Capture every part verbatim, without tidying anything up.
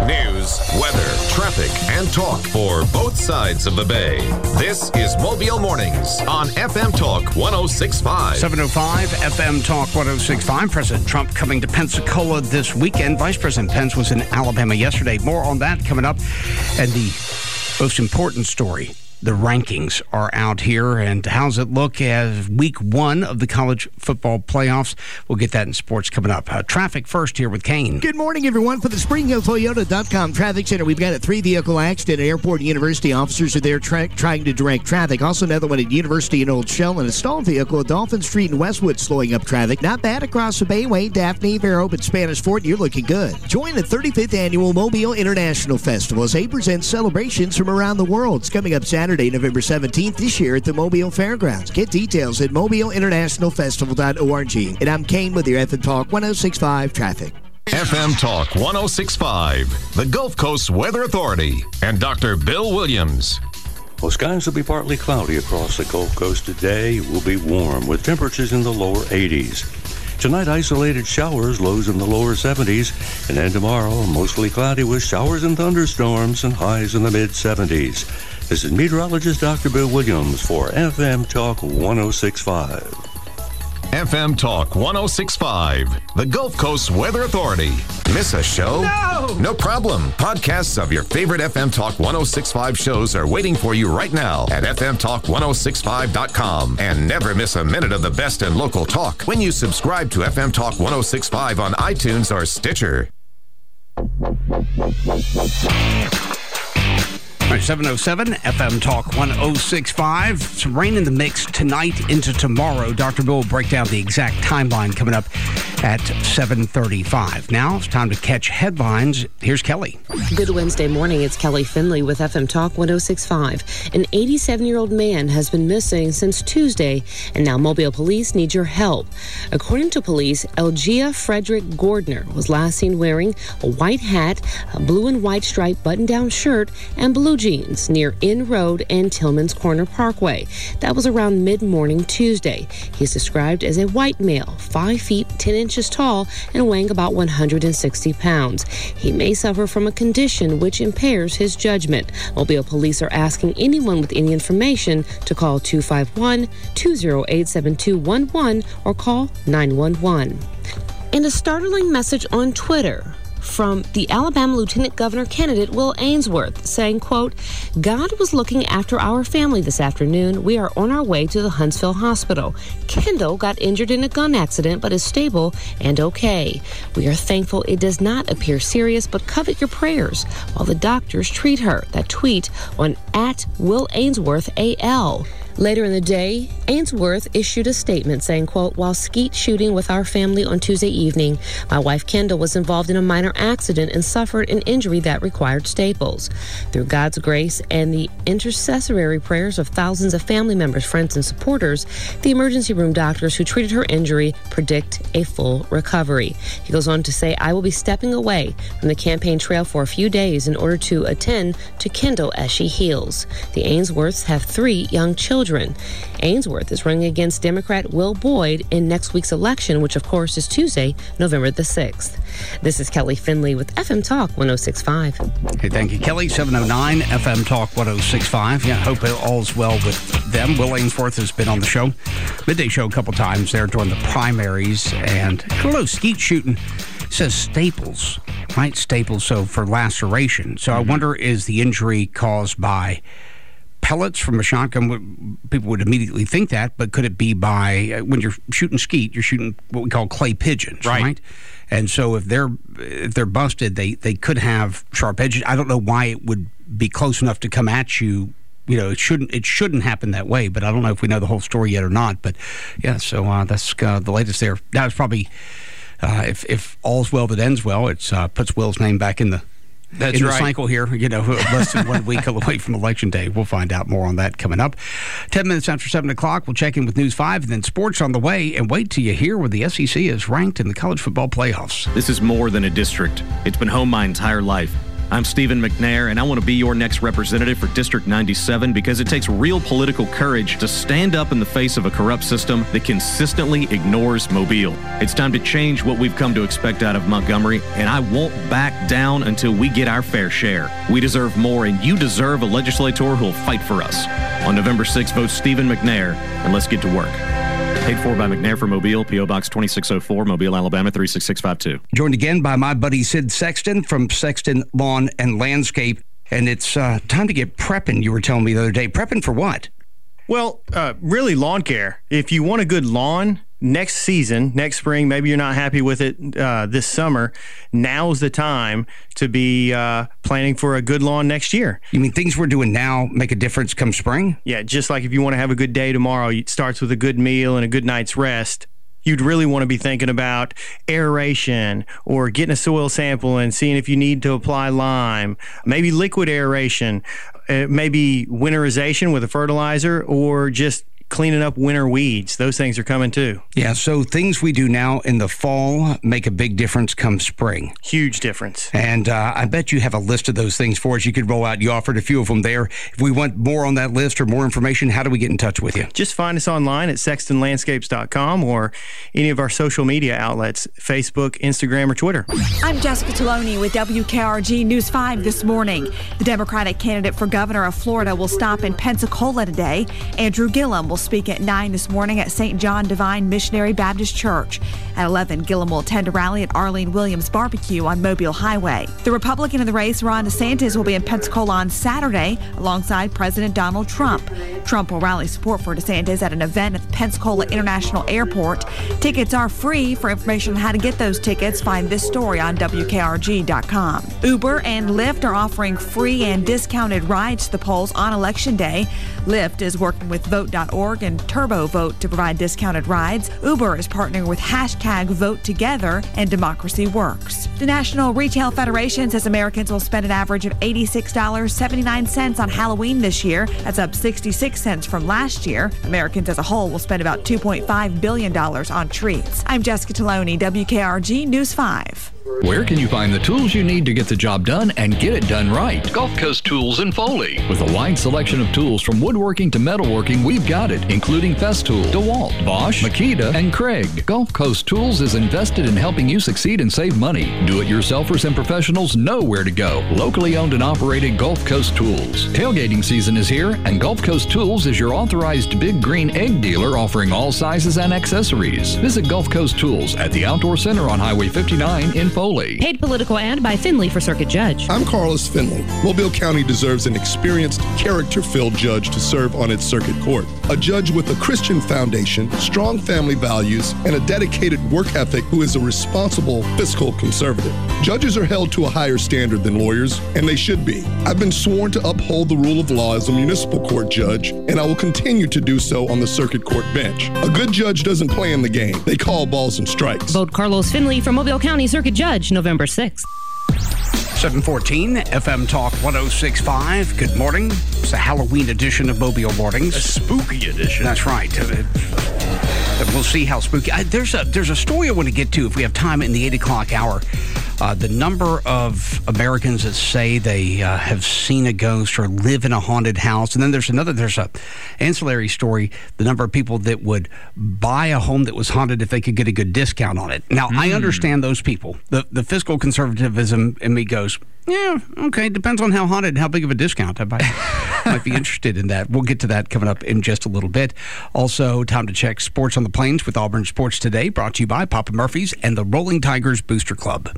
News, weather, traffic, and talk for both sides of the bay. This is Mobile Mornings on F M Talk one oh six point five. seven oh five F M Talk one oh six point five. President Trump coming to Pensacola this weekend. Vice President Pence was in Alabama yesterday. More on that coming up. And the most important story, the rankings are out here, and how's it look as week one of the college football playoffs? We'll get that in sports coming up. Uh, traffic first here with Kane. Good morning, everyone. For the Spring Hill Toyota dot com Traffic Center, we've got a three-vehicle accident at Airport and University. Officers are there tra- trying to direct traffic. Also another one at University and Old Shell, and a stalled vehicle at Dolphin Street in Westwood slowing up traffic. Not bad across the Bayway, Daphne, Fairhope, and Spanish Fort. You're looking good. Join the thirty-fifth Annual Mobile International Festival as they present celebrations from around the world. It's coming up Saturday, November seventeenth. This year at the Mobile Fairgrounds. Get details at mobile international festival dot org. And I'm Kane with your F M Talk one oh six point five traffic. F M Talk one oh six point five, the Gulf Coast Weather Authority, and Doctor Bill Williams. Well, skies will be partly cloudy across the Gulf Coast today. It will be warm with temperatures in the lower eighties. Tonight, isolated showers, lows in the lower seventies. And then tomorrow, mostly cloudy with showers and thunderstorms and highs in the mid-seventies. This is meteorologist Doctor Bill Williams for F M Talk one oh six point five. F M Talk one oh six point five, the Gulf Coast Weather Authority. Miss a show? No! No problem. Podcasts of your favorite F M Talk one oh six point five shows are waiting for you right now at f m talk one oh six point five dot com. And never miss a minute of the best in local talk when you subscribe to F M Talk one oh six point five on iTunes or Stitcher. All right, seven oh seven F M Talk one oh six point five. Some rain in the mix tonight into tomorrow. Doctor Bill will break down the exact timeline coming up at seven thirty-five. Now it's time to catch headlines. Here's Kelly. Good Wednesday morning. It's Kelly Finley with F M Talk one oh six point five. An eighty-seven-year-old man has been missing since Tuesday, and now Mobile police need your help. According to police, Elgia Frederick Gordner was last seen wearing a white hat, a blue and white striped button-down shirt, and blue jeans near Inn Road and Tillman's Corner Parkway. That was around mid-morning Tuesday. He's described as a white male, five feet ten inches tall and weighing about one hundred sixty pounds. He may suffer from a condition which impairs his judgment. Mobile police are asking anyone with any information to call two five one, two oh eight, seven two one one or call nine one one. And a startling message on Twitter from the Alabama Lieutenant Governor candidate Will Ainsworth, saying, quote, God was looking after our family this afternoon. We are on our way to the Huntsville Hospital. Kendall got injured in a gun accident but is stable and okay. We are thankful it does not appear serious, but covet your prayers while the doctors treat her. That tweet on at Will Ainsworth A L. Later in the day, Ainsworth issued a statement saying, quote, while skeet shooting with our family on Tuesday evening, my wife Kendall was involved in a minor accident and suffered an injury that required staples. Through God's grace and the intercessory prayers of thousands of family members, friends, and supporters, the emergency room doctors who treated her injury predict a full recovery. He goes on to say, I will be stepping away from the campaign trail for a few days in order to attend to Kendall as she heals. The Ainsworths have three young children. Ainsworth is running against Democrat Will Boyd in next week's election, which of course is Tuesday, November the sixth. This is Kelly Finley with F M Talk one oh six point five. Okay, thank you, Kelly. seven oh nine F M Talk one oh six point five. Yeah, hope all's well with them. Will Ainsworth has been on the show, midday show a couple times there during the primaries. And I don't know, skeet shooting says staples, right? Staples, so for laceration. So mm-hmm. I wonder, is the injury caused by pellets from a shotgun? People would immediately think that, but could it be by, when you're shooting skeet, you're shooting what we call clay pigeons, right? right? And so if they're if they're busted, they, they could have sharp edges. I don't know why it would be close enough to come at you. You know, it shouldn't it shouldn't happen that way, but I don't know if we know the whole story yet or not. But yeah, so uh, that's uh, the latest there. That was probably, uh, if, if all's well that ends well, it uh, puts Will's name back in the That's in the right. cycle here, you know, less than one week away from Election Day. We'll find out more on that coming up. Ten minutes after seven o'clock, we'll check in with News five, and then sports on the way. And wait till you hear where the S E C is ranked in the college football playoffs. This is more than a district. It's been home my entire life. I'm Stephen McNair, and I want to be your next representative for District ninety-seven because it takes real political courage to stand up in the face of a corrupt system that consistently ignores Mobile. It's time to change what we've come to expect out of Montgomery, and I won't back down until we get our fair share. We deserve more, and you deserve a legislator who will fight for us. On November sixth, vote Stephen McNair, and let's get to work. Paid for by McNair for Mobile, P O. Box twenty-six oh four, Mobile, Alabama, three six six five two. Joined again by my buddy Sid Sexton from Sexton Lawn and Landscape. And it's uh, time to get prepping, you were telling me the other day. Prepping for what? Well, uh, really lawn care. If you want a good lawn next season, next spring, maybe you're not happy with it uh, this summer, now's the time to be uh, planning for a good lawn next year. You mean things we're doing now make a difference come spring? Yeah, just like if you want to have a good day tomorrow, it starts with a good meal and a good night's rest. You'd really want to be thinking about aeration or getting a soil sample and seeing if you need to apply lime, maybe liquid aeration, uh, maybe winterization with a fertilizer, or just cleaning up winter weeds. Those things are coming too. Yeah, so things we do now in the fall make a big difference come spring. Huge difference. And uh, I bet you have a list of those things for us you could roll out. You offered a few of them there. If we want more on that list or more information, how do we get in touch with you? Just find us online at sexton landscapes dot com or any of our social media outlets, Facebook, Instagram, or Twitter. I'm Jessica Taloni with W K R G News five this morning. The Democratic candidate for governor of Florida will stop in Pensacola today. Andrew Gillum will speak at nine this morning at Saint John Divine Missionary Baptist Church. At eleven, Gillum will attend a rally at Arlene Williams Barbecue on Mobile Highway. The Republican in the race, Ron DeSantis, will be in Pensacola on Saturday alongside President Donald Trump. Trump will rally support for DeSantis at an event at the Pensacola International Airport. Tickets are free. For information on how to get those tickets, find this story on W K R G dot com. Uber and Lyft are offering free and discounted rides to the polls on Election Day. Lyft is working with vote dot org and TurboVote to provide discounted rides. Uber is partnering with hashtag Vote Together and Democracy Works. The National Retail Federation says Americans will spend an average of eighty-six dollars and seventy-nine cents on Halloween this year. That's up sixty-six cents from last year. Americans as a whole will spend about two point five billion dollars on treats. I'm Jessica Taloni, W K R G News five. Where can you find the tools you need to get the job done and get it done right? Gulf Coast Tools in Foley. With a wide selection of tools from woodworking to metalworking, we've got it, including Festool, DeWalt, Bosch, Makita, and Craig. Gulf Coast Tools is invested in helping you succeed and save money. Do-it-yourselfers and professionals know where to go. Locally owned and operated Gulf Coast Tools. Tailgating season is here, and Gulf Coast Tools is your authorized Big Green Egg dealer offering all sizes and accessories. Visit Gulf Coast Tools at the Outdoor Center on Highway fifty-nine in Foley. Paid political ad by Finley for Circuit Judge. I'm Carlos Finley. Mobile County deserves an experienced, character-filled judge to serve on its circuit court. A judge with a Christian foundation, strong family values, and a dedicated work ethic who is a responsible fiscal conservative. Judges are held to a higher standard than lawyers, and they should be. I've been sworn to uphold the rule of law as a municipal court judge, and I will continue to do so on the circuit court bench. A good judge doesn't play in the game. They call balls and strikes. Vote Carlos Finley for Mobile County Circuit Judge November sixth. seven fourteen F M Talk one oh six point five. Good morning. It's a Halloween edition of Mobile Mornings. A spooky edition. That's right. We'll see how spooky. I, there's a there's a story I want to get to if we have time in the eight o'clock hour. Uh, the number of Americans that say they uh, have seen a ghost or live in a haunted house. And then there's another, there's a ancillary story, the number of people that would buy a home that was haunted if they could get a good discount on it. Now, mm. I understand those people. The, the fiscal conservatism in me goes, yeah, okay, depends on how haunted and how big of a discount. I might, might be interested in that. We'll get to that coming up in just a little bit. Also, time to check Sports on the Plains with Auburn Sports Today, brought to you by Papa Murphy's and the Rolling Tigers Booster Club.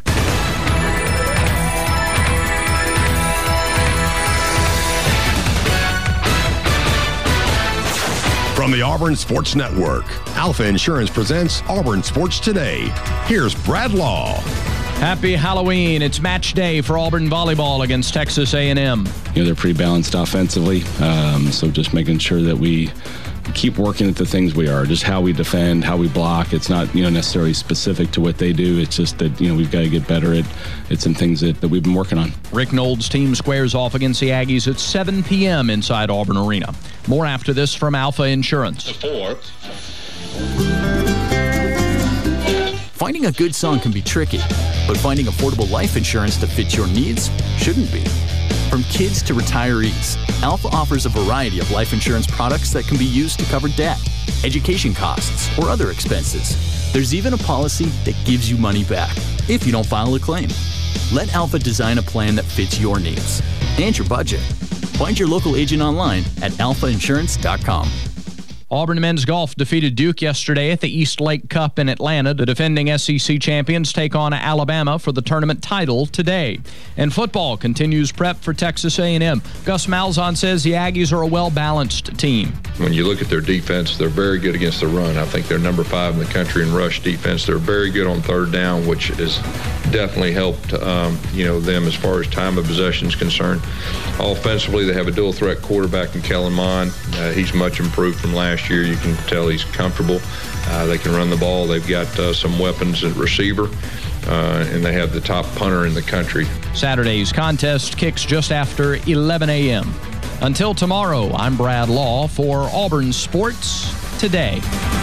From the Auburn Sports Network, Alpha Insurance presents Auburn Sports Today. Here's Brad Law. Happy Halloween. It's match day for Auburn volleyball against Texas A and M. You know, they're pretty balanced offensively, um, so just making sure that we keep working at the things we are, just how we defend, how we block. It's not, you know, necessarily specific to what they do. It's just that, you know, we've got to get better at, at some things that, that we've been working on. Rick Knowles' team squares off against the Aggies at seven p.m. inside Auburn Arena. More after this from Alpha Insurance. Four. Finding a good song can be tricky, but finding affordable life insurance that fits your needs shouldn't be. From kids to retirees, Alpha offers a variety of life insurance products that can be used to cover debt, education costs, or other expenses. There's even a policy that gives you money back if you don't file a claim. Let Alpha design a plan that fits your needs and your budget. Find your local agent online at alpha insurance dot com. Auburn men's golf defeated Duke yesterday at the East Lake Cup in Atlanta. The defending S E C champions take on Alabama for the tournament title today. And football continues prep for Texas A and M. Gus Malzahn says the Aggies are a well-balanced team. When you look at their defense, they're very good against the run. I think they're number five in the country in rush defense. They're very good on third down, which has definitely helped um, you know them as far as time of possession is concerned. Offensively, they have a dual-threat quarterback in Kellen Mond. Uh, he's much improved from last year. You can tell he's comfortable. Uh, they can run the ball. They've got uh, some weapons at receiver, uh, and they have the top punter in the country. Saturday's contest kicks just after eleven a.m. Until tomorrow, I'm Brad Law for Auburn Sports Today.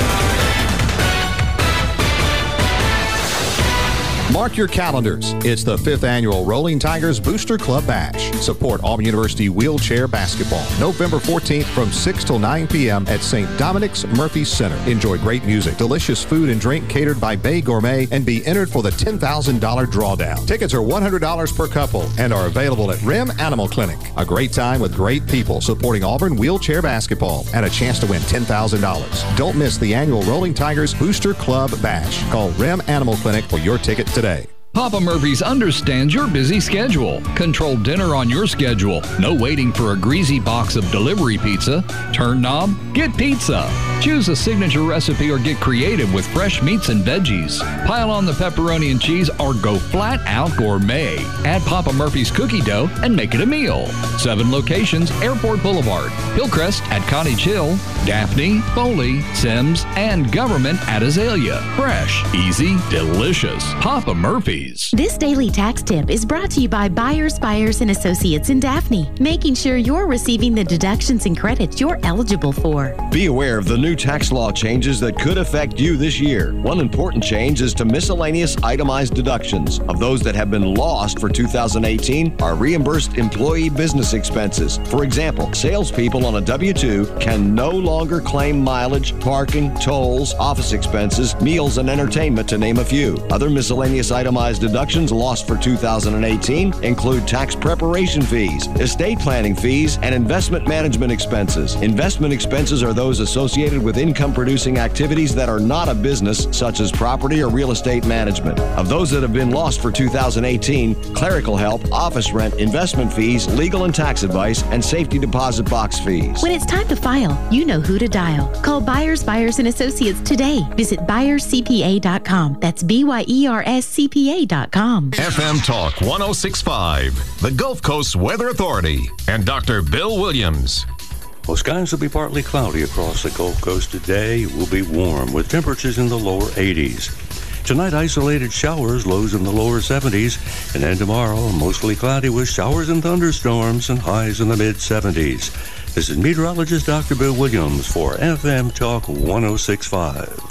Mark your calendars. It's the fifth annual Rolling Tigers Booster Club Bash. Support Auburn University wheelchair basketball. November fourteenth from six till nine p.m. at Saint Dominic's Murphy Center. Enjoy great music, delicious food and drink catered by Bay Gourmet, and be entered for the ten thousand dollars drawdown. Tickets are one hundred dollars per couple and are available at Rim Animal Clinic. A great time with great people supporting Auburn wheelchair basketball and a chance to win ten thousand dollars. Don't miss the annual Rolling Tigers Booster Club Bash. Call Rim Animal Clinic for your ticket today. Papa Murphy's understands your busy schedule. Control dinner on your schedule. No waiting for a greasy box of delivery pizza. Turn knob, get pizza. Choose a signature recipe or get creative with fresh meats and veggies. Pile on the pepperoni and cheese or go flat out gourmet. Add Papa Murphy's cookie dough and make it a meal. Seven locations, Airport Boulevard, Hillcrest at Cottage Hill, Daphne, Foley, Sims, and Government at Azalea. Fresh, easy, delicious. Papa Murphy's. This daily tax tip is brought to you by Byers, Byers and Associates in Daphne, making sure you're receiving the deductions and credits you're eligible for. Be aware of the new tax law changes that could affect you this year. One important change is to miscellaneous itemized deductions. Of those that have been lost for two thousand eighteen are reimbursed employee business expenses. For example, salespeople on a W two can no longer claim mileage, parking, tolls, office expenses, meals, and entertainment, to name a few. Other miscellaneous itemized deductions lost for two thousand eighteen include tax preparation fees, estate planning fees, and investment management expenses. Investment expenses are those associated with income-producing activities that are not a business, such as property or real estate management. Of those that have been lost for two thousand eighteen, clerical help, office rent, investment fees, legal and tax advice, and safety deposit box fees. When it's time to file, you know who to dial. Call Byers, Byers and Associates today. Visit byers c p a dot com. That's B Y E R S C P A dot com. F M Talk one oh six point five, the Gulf Coast Weather Authority, and Doctor Bill Williams. Well, skies will be partly cloudy across the Gulf Coast today. It will be warm with temperatures in the lower eighties. Tonight, isolated showers, lows in the lower seventies. And then tomorrow, mostly cloudy with showers and thunderstorms and highs in the mid seventies. This is meteorologist Doctor Bill Williams for F M Talk one oh six point five.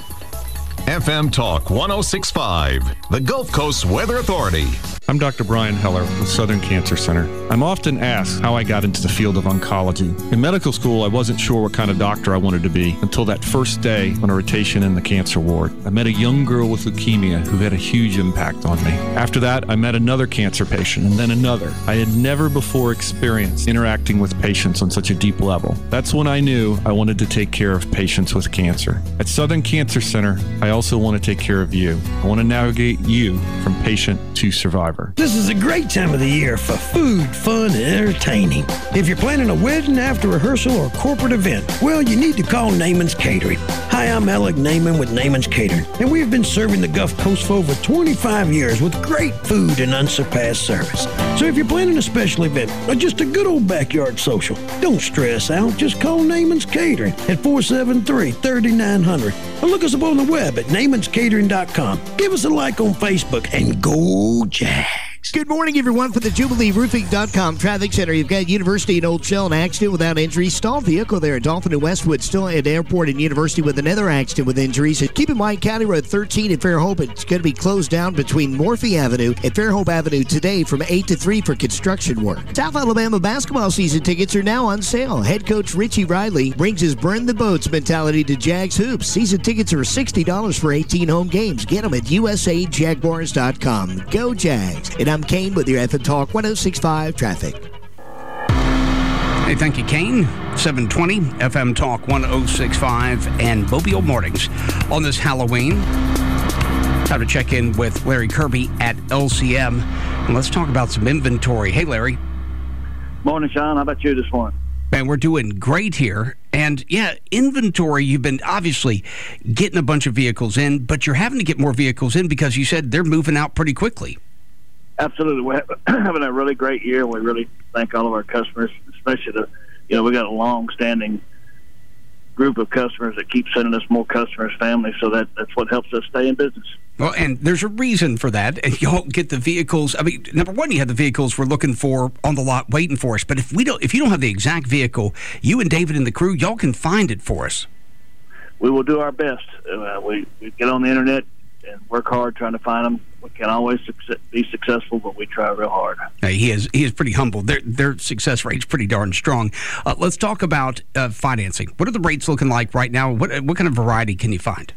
F M Talk one oh six point five, the Gulf Coast Weather Authority. I'm Doctor Brian Heller with Southern Cancer Center. I'm often asked how I got into the field of oncology. In medical school, I wasn't sure what kind of doctor I wanted to be until that first day on a rotation in the cancer ward. I met a young girl with leukemia who had a huge impact on me. After that, I met another cancer patient and then another. I had never before experienced interacting with patients on such a deep level. That's when I knew I wanted to take care of patients with cancer. At Southern Cancer Center, I also want to take care of you. I want to navigate you from patient to survivor. This is a great time of the year for food, fun, and entertaining. If you're planning a wedding, after rehearsal, or corporate event, well, you need to call Naaman's Catering. Hi, I'm Alec Naaman with Naaman's Catering, and we have been serving the Gulf Coast for over twenty-five years with great food and unsurpassed service. So if you're planning a special event or just a good old backyard social, don't stress out. Just call Naaman's Catering at four seven three, three nine zero zero or look us up on the web at naamans catering dot com. Give us a like on Facebook and go Jags. Good morning, everyone. For the Jubilee Roofing dot com Traffic Center, you've got University and Old Shell, an accident without injuries. Stalled vehicle there at Dolphin and Westwood, still at Airport and University with another accident with injuries. Keep in mind, County Road thirteen at Fairhope, it's going to be closed down between Morphy Avenue and Fairhope Avenue today from eight to three for construction work. South Alabama basketball season tickets are now on sale. Head coach Richie Riley brings his burn the boats mentality to Jags Hoops. Season tickets are sixty dollars for eighteen home games. Get them at U S A Jaguars dot com. Go Jags. And I'm Kane with your F M Talk one oh six point five traffic. Hey, thank you, Kane. seven twenty F M Talk one oh six point five and Mobile Mornings. On this Halloween, time to check in with Larry Kirby at L C M. And let's talk about some inventory. Hey, Larry. Morning, Sean. How about you this morning? Man, we're doing great here. And, yeah, inventory, you've been obviously getting a bunch of vehicles in, but you're having to get more vehicles in because you said they're moving out pretty quickly. Absolutely. We're having a really great year. We really thank all of our customers, especially the, you know, we got a long-standing group of customers that keep sending us more customers, families, so that, that's what helps us stay in business. Well, and there's a reason for that. And y'all get the vehicles. I mean, number one, you have the vehicles we're looking for on the lot waiting for us. But if we don't, if you don't have the exact vehicle, you and David and the crew, y'all can find it for us. We will do our best. Uh, we, we get on the internet and work hard trying to find them. We can't always success, be successful, but we try real hard. Hey, he is he is pretty humble. Their their success rate's pretty darn strong. Uh, let's talk about uh, financing. What are the rates looking like right now? What what kind of variety can you find?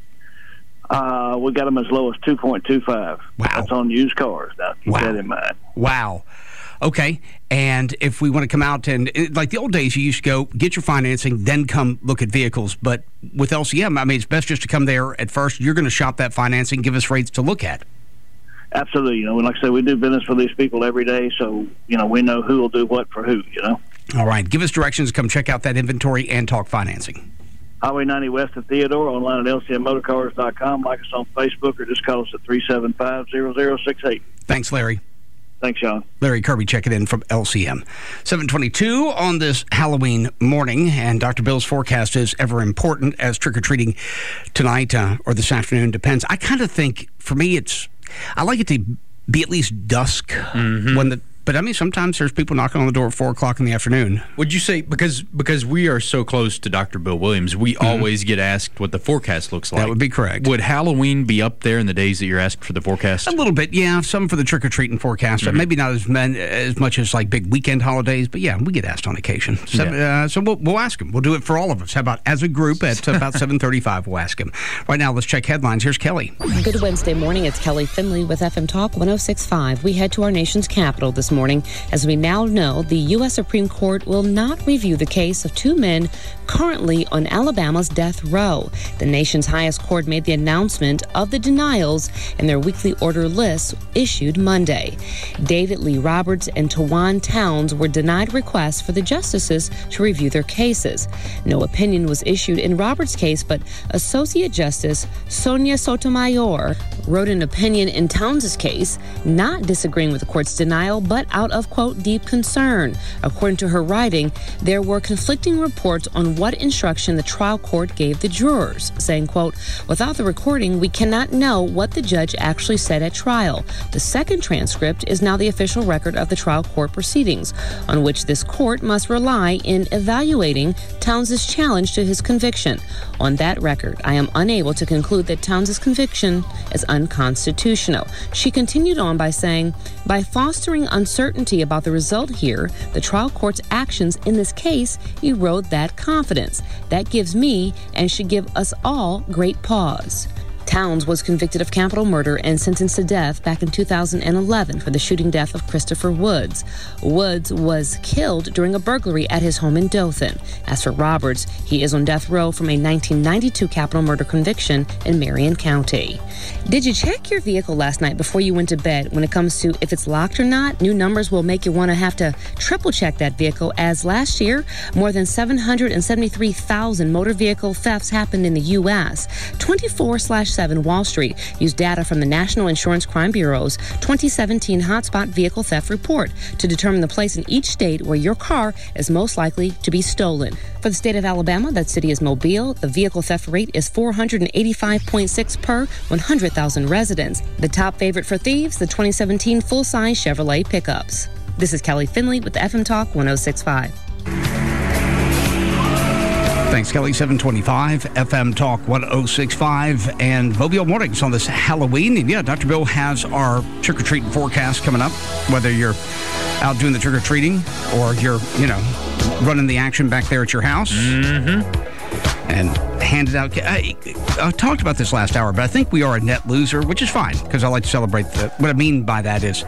Uh, we got them as low as two point two five. Wow. That's on used cars. Now, keep wow. that in mind. Wow. Okay. And if we want to come out and, like the old days, you used to go get your financing, then come look at vehicles. But with L C M, I mean, it's best just to come there at first. You're going to shop that financing, give us rates to look at. Absolutely. You know, like I said, we do business for these people every day, so, you know, we know who will do what for who, you know. All right. Give us directions. Come check out that inventory and talk financing. Highway ninety west of Theodore, online at L C M motorcars dot com. Like us on Facebook or just call us at three seven five, zero zero six eight. Thanks, Larry. Thanks, Sean. Larry Kirby checking in from L C M. seven twenty-two on this Halloween morning, and Doctor Bill's forecast is ever important as trick-or-treating tonight uh, or this afternoon depends. I kind of think, for me, it's, I like it to be at least dusk mm-hmm. when the, but I mean, sometimes there's people knocking on the door at four o'clock in the afternoon. Would you say, because because we are so close to Doctor Bill Williams, we mm-hmm. always get asked what the forecast looks like? That would be correct. Would Halloween be up there in the days that you're asked for the forecast? A little bit, yeah. Some for the trick-or-treating forecast. Mm-hmm. Maybe not as men, as much as like big weekend holidays, but yeah, we get asked on occasion. So, yeah. uh, so we'll, we'll ask him. We'll do it for all of us. How about as a group at about seven thirty-five, we'll ask him. Right now, let's check headlines. Here's Kelly. Good Wednesday morning. It's Kelly Finley with F M Talk one oh six point five. We head to our nation's capital this morning as we We now know the U S Supreme Court will not review the case of two men currently on Alabama's death row. The nation's highest court made the announcement of the denials in their weekly order lists issued Monday. David Lee Roberts and Tawan Towns were denied requests for the justices to review their cases. No opinion was issued in Roberts' case, but Associate Justice Sonia Sotomayor wrote an opinion in Towns' case, not disagreeing with the court's denial, but out of, quote, deep concern. According to her writing, there were conflicting reports on what instruction the trial court gave the jurors, saying, quote, without the recording, we cannot know what the judge actually said at trial. The second transcript is now the official record of the trial court proceedings, on which this court must rely in evaluating Towns' challenge to his conviction. On that record, I am unable to conclude that Towns' conviction is unconstitutional. She continued on by saying, by fostering uncertainty about the result here, the trial court's actions in this case erode that confidence. That gives me and should give us all great pause. Towns was convicted of capital murder and sentenced to death back in two thousand eleven for the shooting death of Christopher Woods. Woods was killed during a burglary at his home in Dothan. As for Roberts, he is on death row from a nineteen ninety-two capital murder conviction in Marion County. Did you check your vehicle last night before you went to bed? When it comes to if it's locked or not, new numbers will make you want to have to triple check that vehicle, as last year, more than seven hundred seventy-three thousand motor vehicle thefts happened in the U S. twenty-four slash seven seven Wall Street used data from the National Insurance Crime Bureau's twenty seventeen Hotspot Vehicle Theft Report to determine the place in each state where your car is most likely to be stolen. For the state of Alabama, that city is Mobile. The vehicle theft rate is four hundred eighty-five point six per one hundred thousand residents. The top favorite for thieves, the twenty seventeen full-size Chevrolet pickups. This is Kelly Finley with F M Talk one oh six point five. Thanks, Kelly. seven twenty-five, F M Talk one oh six point five, and Mobile Mornings on this Halloween. And yeah, Doctor Bill has our trick-or-treating forecast coming up, whether you're out doing the trick-or-treating or you're, you know, running the action back there at your house. Mm-hmm. And handed out. I, I talked about this last hour, but I think we are a net loser, which is fine, because I like to celebrate the, what I mean by that is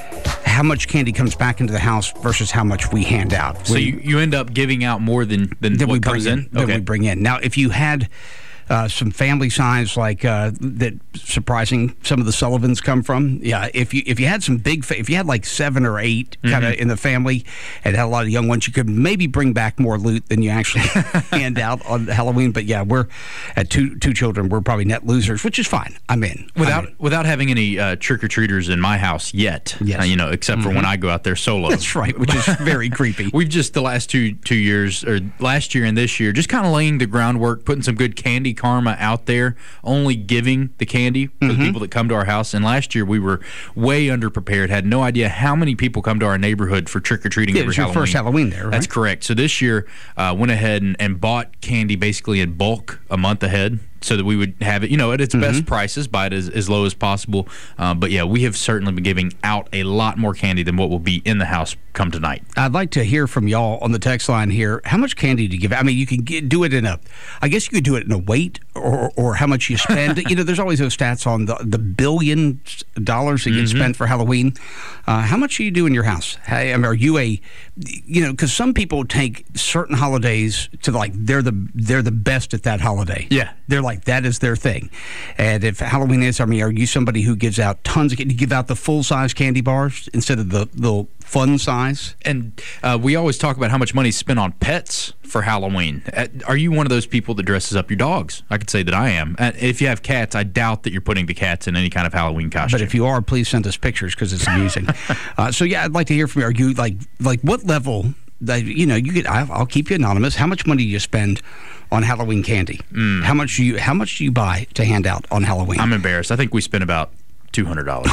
how much candy comes back into the house versus how much we hand out. So we, you, you end up giving out more than, than what we comes in? in than okay. we bring in. Now, if you had uh, some family size like uh, that, surprising some of the Sullivans come from. Yeah, if you if you had some big, fa- if you had like seven or eight kind of mm-hmm. in the family and had a lot of young ones, you could maybe bring back more loot than you actually hand out on Halloween. But yeah, we're at two two children. We're probably net losers, which is fine. I'm in. Without I'm in. without having any uh, trick or treaters in my house yet. Yes. Uh, you know, except mm-hmm. for when I go out there solo. That's right, which is very creepy. We've just the last two two years, or last year and this year, just kind of laying the groundwork, putting some good candy karma out there. Only giving the candy for mm-hmm. the people that come to our house. And last year we were way underprepared. Had no idea how many people come to our neighborhood for trick or treating yeah, every it was your Halloween. First Halloween there, right? That's correct. So this year uh, went ahead and, and bought candy basically in bulk a month ahead, so that we would have it, you know, at its mm-hmm. best prices, buy it as, as low as possible. Uh, but yeah, we have certainly been giving out a lot more candy than what will be in the house come tonight. I'd like to hear from y'all on the text line here. How much candy do you give? I mean, you can get, do it in a, I guess you could do it in a weight or or how much you spend. You know, there's always those stats on the, the billion dollars that get mm-hmm. spent for Halloween. Uh, how much do you do in your house? Hey, I mean, are you a, you know, because some people take certain holidays to like, they're the, they're the best at that holiday. Yeah. They're like, that is their thing. And if Halloween is, I mean, are you somebody who gives out tons of candy? You give out the full-size candy bars instead of the little fun size? And uh, we always talk about how much money is spent on pets for Halloween. Uh, are you one of those people that dresses up your dogs? I could say that I am. Uh, if you have cats, I doubt that you're putting the cats in any kind of Halloween costume. But if you are, please send us pictures because it's amusing. uh, so, yeah, I'd like to hear from you. Are you, like, like what level, that, you know, you get, I'll, I'll keep you anonymous. How much money do you spend on Halloween candy? Mm. How much do you How much do you buy to hand out on Halloween? I'm embarrassed. I think we spent about two hundred dollars.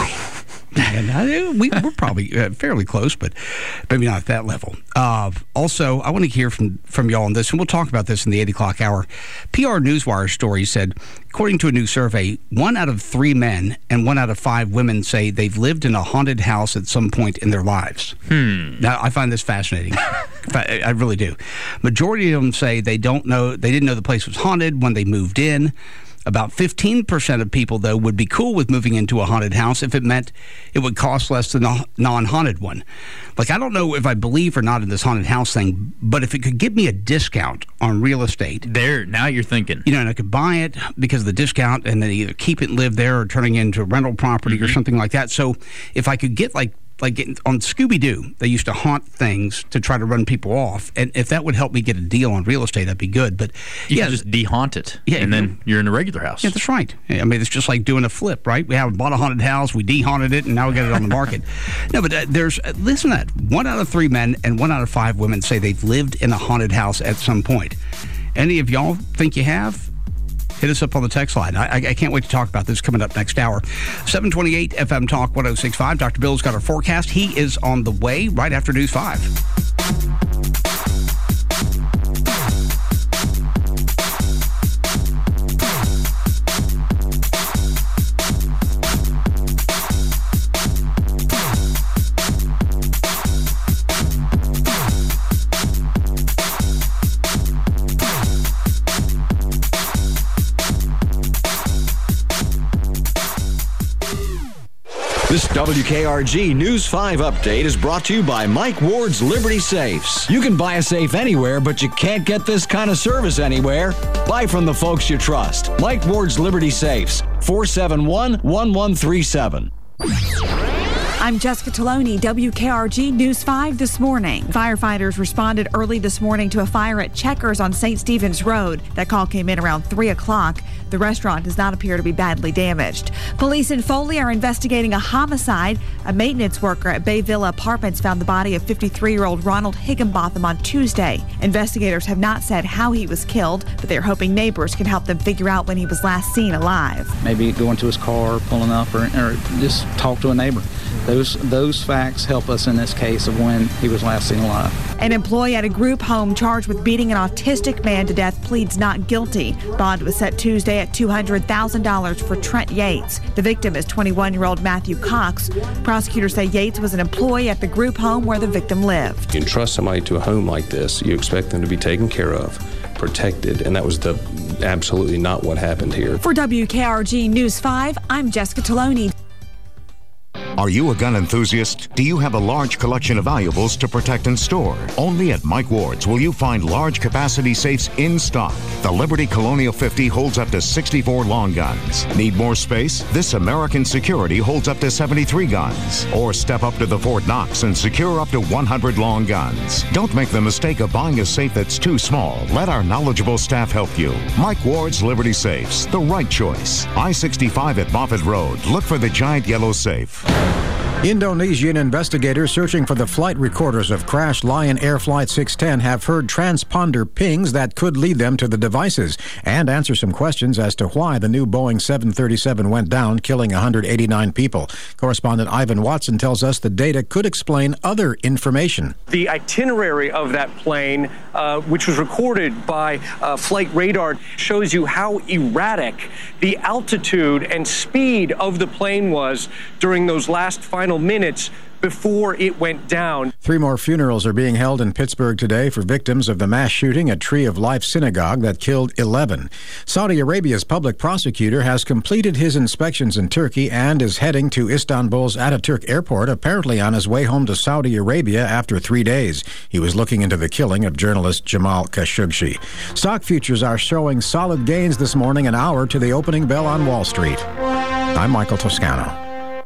And I, we, we're probably uh, fairly close, but maybe not at that level. Uh, also, I want to hear from, from y'all on this, and we'll talk about this in the eight o'clock hour. P R Newswire story said, according to a new survey, one out of three men and one out of five women say they've lived in a haunted house at some point in their lives. Hmm. Now, I find this fascinating. I, I really do. Majority of them say they don't know, they didn't know the place was haunted when they moved in. About fifteen percent of people, though, would be cool with moving into a haunted house if it meant it would cost less than a non-haunted one. Like, I don't know if I believe or not in this haunted house thing, but if it could give me a discount on real estate. There, now you're thinking. You know, and I could buy it because of the discount and then either keep it and live there or turning it into a rental property mm-hmm. or something like that. So if I could get, like, Like on Scooby-Doo, they used to haunt things to try to run people off. And if that would help me get a deal on real estate, that'd be good. But you yeah, can just de-haunt it, yeah, and then you're in a regular house. Yeah, that's right. I mean, it's just like doing a flip, right? We have bought a haunted house, we de-haunted it, and now we got it on the market. No, but uh, there's, uh, listen to that. One out of three men and one out of five women say they've lived in a haunted house at some point. Any of y'all think you have? Hit us up on the text line. I, I can't wait to talk about this coming up next hour. seven twenty-eight F M Talk one oh six point five. Doctor Bill's got our forecast. He is on the way right after News five. This W K R G News five update is brought to you by Mike Ward's Liberty Safes. You can buy a safe anywhere, but you can't get this kind of service anywhere. Buy from the folks you trust. Mike Ward's Liberty Safes, four seven one, one one three seven. I'm Jessica Taloni, W K R G News five this morning. Firefighters responded early this morning to a fire at Checkers on Saint Stephen's Road. That call came in around three o'clock. The restaurant does not appear to be badly damaged. Police in Foley are investigating a homicide. A maintenance worker at Bay Villa Apartments found the body of fifty-three-year-old Ronald Higginbotham on Tuesday. Investigators have not said how he was killed, but they're hoping neighbors can help them figure out when he was last seen alive. Maybe going to his car, pulling up, or, or just talk to a neighbor. Those those facts help us in this case of when he was last seen alive. An employee at a group home charged with beating an autistic man to death pleads not guilty. Bond was set Tuesday at two hundred thousand dollars for Trent Yates. The victim is twenty-one-year-old Matthew Cox. Prosecutors say Yates was an employee at the group home where the victim lived. You entrust somebody to a home like this, you expect them to be taken care of, protected, and that was the absolutely not what happened here. For W K R G News five, I'm Jessica Taloni. Are you a gun enthusiast? Do you have a large collection of valuables to protect and store? Only at Mike Ward's will you find large capacity safes in stock. The Liberty Colonial fifty holds up to sixty-four long guns. Need more space? This American Security holds up to seventy-three guns. Or step up to the Fort Knox and secure up to one hundred long guns. Don't make the mistake of buying a safe that's too small. Let our knowledgeable staff help you. Mike Ward's Liberty Safes, the right choice. I sixty-five at Moffett Road. Look for the giant yellow safe. Indonesian investigators searching for the flight recorders of crashed Lion Air Flight six ten have heard transponder pings that could lead them to the devices and answer some questions as to why the new Boeing seven thirty-seven went down, killing one hundred eighty-nine people. Correspondent Ivan Watson tells us the data could explain other information. The itinerary of that plane, uh, which was recorded by uh, flight radar, shows you how erratic the altitude and speed of the plane was during those last final minutes before it went down. Three more funerals are being held in Pittsburgh today for victims of the mass shooting at Tree of Life Synagogue that killed eleven. Saudi Arabia's public prosecutor has completed his inspections in Turkey and is heading to Istanbul's Ataturk Airport, apparently on his way home to Saudi Arabia after three days. He was looking into the killing of journalist Jamal Khashoggi. Stock futures are showing solid gains this morning, an hour to the opening bell on Wall Street. I'm Michael Toscano.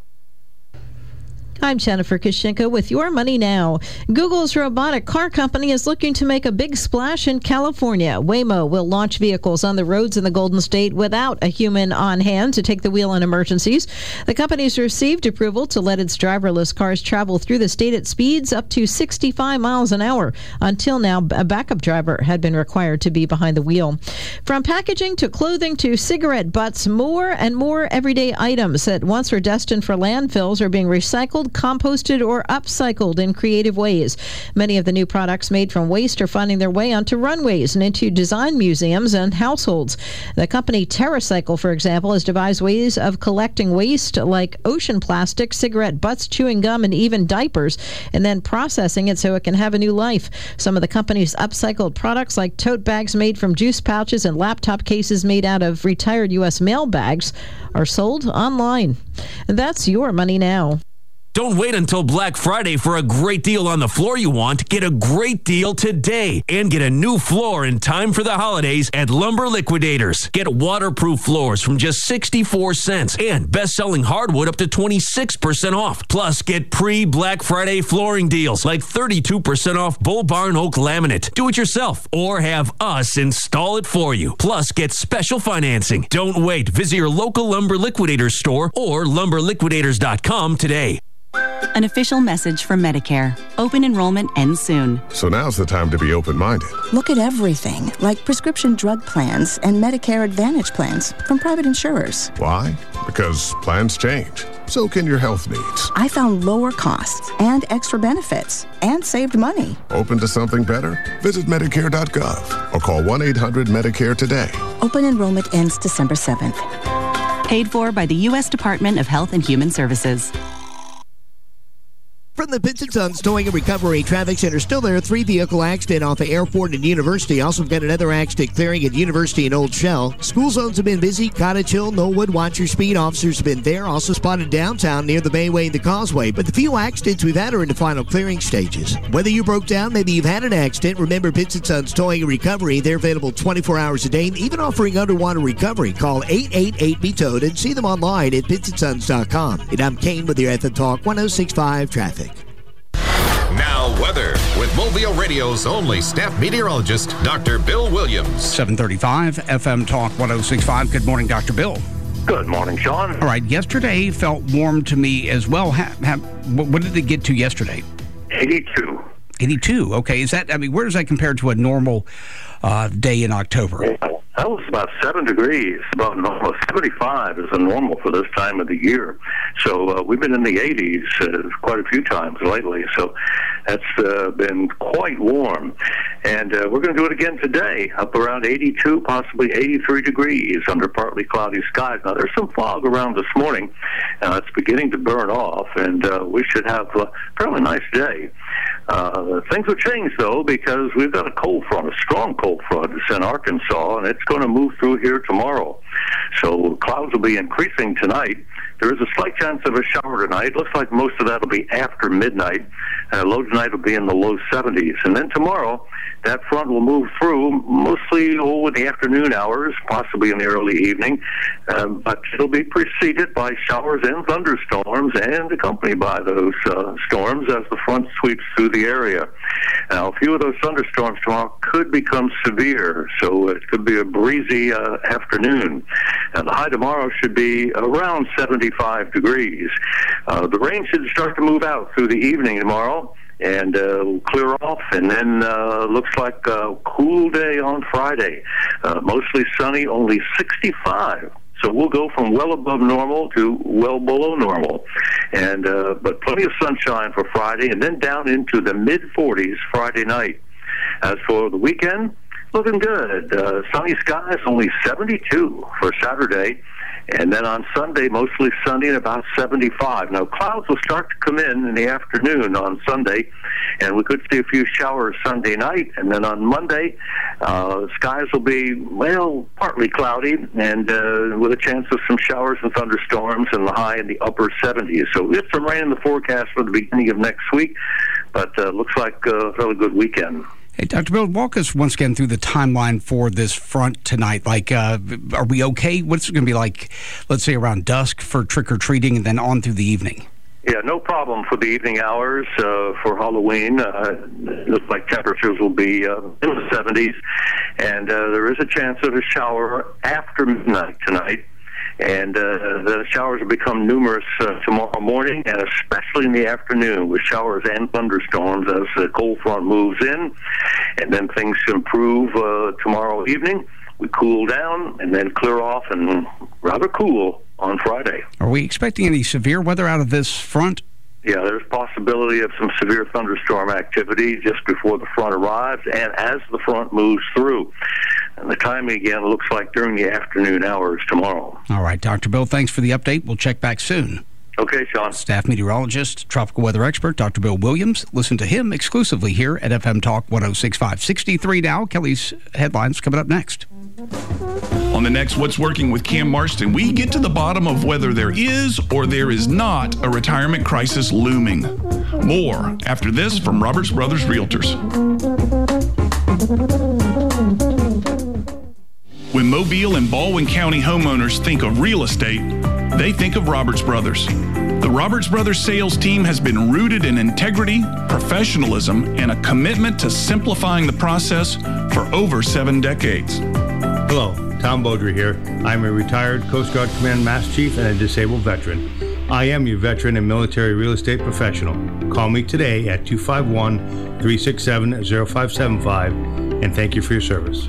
I'm Jennifer Kushinka with Your Money Now. Google's robotic car company is looking to make a big splash in California. Waymo will launch vehicles on the roads in the Golden State without a human on hand to take the wheel in emergencies. The company's received approval to let its driverless cars travel through the state at speeds up to sixty-five miles an hour. Until now, a backup driver had been required to be behind the wheel. From packaging to clothing to cigarette butts, more and more everyday items that once were destined for landfills are being recycled, composted, or upcycled in creative ways. Many of the new products made from waste are finding their way onto runways and into design museums and households. The company TerraCycle, for example, has devised ways of collecting waste like ocean plastic, cigarette butts, chewing gum, and even diapers, and then processing it so it can have a new life. Some of the company's upcycled products, like tote bags made from juice pouches and laptop cases made out of retired U S mail bags, are sold online. And that's Your Money Now. Don't wait until Black Friday for a great deal on the floor you want. Get a great deal today and get a new floor in time for the holidays at Lumber Liquidators. Get waterproof floors from just sixty-four cents and best-selling hardwood up to twenty-six percent off. Plus, get pre-Black Friday flooring deals like thirty-two percent off Bull Barn Oak laminate. Do it yourself or have us install it for you. Plus, get special financing. Don't wait. Visit your local Lumber Liquidators store or lumber liquidators dot com today. An official message from Medicare. Open enrollment ends soon. So now's the time to be open-minded. Look at everything, like prescription drug plans and Medicare Advantage plans from private insurers. Why? Because plans change. So can your health needs. I found lower costs and extra benefits and saved money. Open to something better? Visit Medicare dot gov or call one eight hundred Medicare today. Open enrollment ends December seventh. Paid for by the U S Department of Health and Human Services. From the Pitts and Sons Towing and Recovery Traffic Center, still there, three vehicle accident off of Airport and University. Also got another accident clearing at University and Old Shell. School zones have been busy. Cottage Hill, Knollwood, watch your speed. Officers have been there. Also spotted downtown near the Bayway and the Causeway. But the few accidents we've had are in the final clearing stages. Whether you broke down, maybe you've had an accident, remember Pitts and Sons Towing and Recovery. They're available twenty-four hours a day, even offering underwater recovery. Call eight eight eight, B E T O W E D and see them online at pitts and sons dot com. And I'm Kane with your F M Talk one oh six point five Traffic. Now, weather with Mobile Radio's only staff meteorologist, Doctor Bill Williams. seven thirty-five, F M Talk one oh six point five. Good morning, Doctor Bill. Good morning, Sean. All right, yesterday felt warm to me as well. Ha, ha, what did it get to yesterday? eighty-two. eighty-two, okay. Is that, I mean, where does that compare to a normal uh, day in October? That was about seven degrees, about normal. seventy-five is a normal for this time of the year. So uh, we've been in the eighties uh, quite a few times lately. So that's uh, been quite warm. And uh, we're going to do it again today, up around eighty-two, possibly eighty-three degrees under partly cloudy skies. Now, there's some fog around this morning. Uh, it's beginning to burn off, and uh, we should have a fairly nice day. Uh, things will change, though, because we've got a cold front, a strong cold front. It's in Arkansas, and it's going to move through here tomorrow. So clouds will be increasing tonight. There is a slight chance of a shower tonight. Looks like most of that will be after midnight. Uh, low tonight will be in the low seventies. And then tomorrow, that front will move through mostly oh, in the afternoon hours, possibly in the early evening. Um, but it'll be preceded by showers and thunderstorms and accompanied by those uh, storms as the front sweeps through the area. Now, a few of those thunderstorms tomorrow could become severe, so it could be a breezy uh, afternoon. And the high tomorrow should be around seventy-five degrees. Uh, the rain should start to move out through the evening tomorrow and uh, clear off, and then uh, looks like a cool day on Friday. Uh, mostly sunny, only sixty-five. So we'll go from well above normal to well below normal. And uh, but plenty of sunshine for Friday, and then down into the mid forties Friday night. As for the weekend, looking good. Uh, sunny skies, only seventy-two for Saturday. And then on Sunday, mostly sunny and about seventy-five. Now, clouds will start to come in in the afternoon on Sunday, and we could see a few showers Sunday night. And then on Monday, uh, skies will be, well, partly cloudy and uh, with a chance of some showers and thunderstorms and the high in the upper seventies. So we have some rain in the forecast for the beginning of next week, but uh, looks like a really good weekend. Hey, Doctor Bill, walk us once again through the timeline for this front tonight. Like, uh, are we okay? What's it going to be like, let's say, around dusk for trick-or-treating and then on through the evening? Yeah, no problem for the evening hours uh, for Halloween. Uh, it looks like temperatures will be uh, in the seventies, and uh, there is a chance of a shower after midnight tonight. And uh, the showers will become numerous uh, tomorrow morning, and especially in the afternoon, with showers and thunderstorms as the cold front moves in. And then things improve uh, tomorrow evening. We cool down and then clear off and rather cool on Friday. Are we expecting any severe weather out of this front? Yeah, there's possibility of some severe thunderstorm activity just before the front arrives and as the front moves through. And the timing, again, looks like during the afternoon hours tomorrow. All right, Doctor Bill, thanks for the update. We'll check back soon. Okay, Sean. Staff meteorologist, tropical weather expert, Doctor Bill Williams. Listen to him exclusively here at F M Talk one oh six point five. sixty-three now. Kelly's headlines coming up next. On the next What's Working with Cam Marston, we get to the bottom of whether there is or there is not a retirement crisis looming. More after this from Roberts Brothers Realtors. When Mobile and Baldwin County homeowners think of real estate, they think of Roberts Brothers. The Roberts Brothers sales team has been rooted in integrity, professionalism, and a commitment to simplifying the process for over seven decades. Hello, Tom Beaudry here. I'm a retired Coast Guard Command Master Chief and a disabled veteran. I am your veteran and military real estate professional. Call me today at two five one, three six seven, zero five seven five, and thank you for your service.